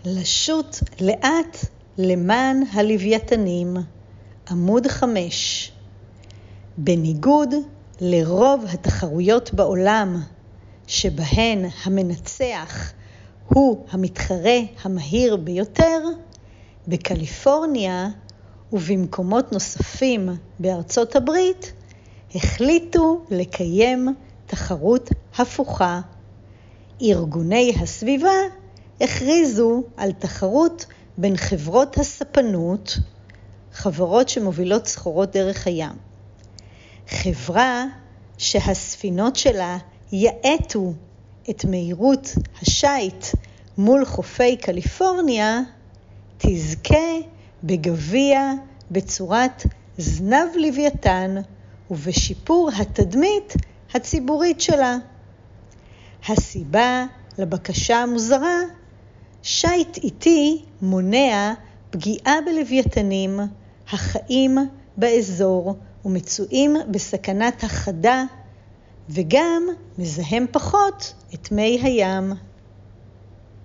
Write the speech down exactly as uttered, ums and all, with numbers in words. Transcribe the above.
לשוט לאט למען הלוויתנים. עמוד חמש. בניגוד לרוב התחרויות בעולם, שבהן המנצח הוא המתחרה המהיר ביותר, בקליפורניה ובמקומות נוספים בארצות הברית החליטו לקיים תחרות הפוכה. ארגוני הסביבה הכריזו על תחרות בין חברות הספנות, חברות שמובילות סחורות דרך הים. חברה שהספינות שלה יעטו את מהירות השייט מול חופי קליפורניה, תזכה בגביע בצורת זנב לוויתן ובשיפור התדמית הציבורית שלה. הסיבה לבקשה המוזרה, שייט איטי מונע פגיעה בלוויתנים החיים באזור ומצויים בסכנת החדה, וגם מזהם פחות את מי הים.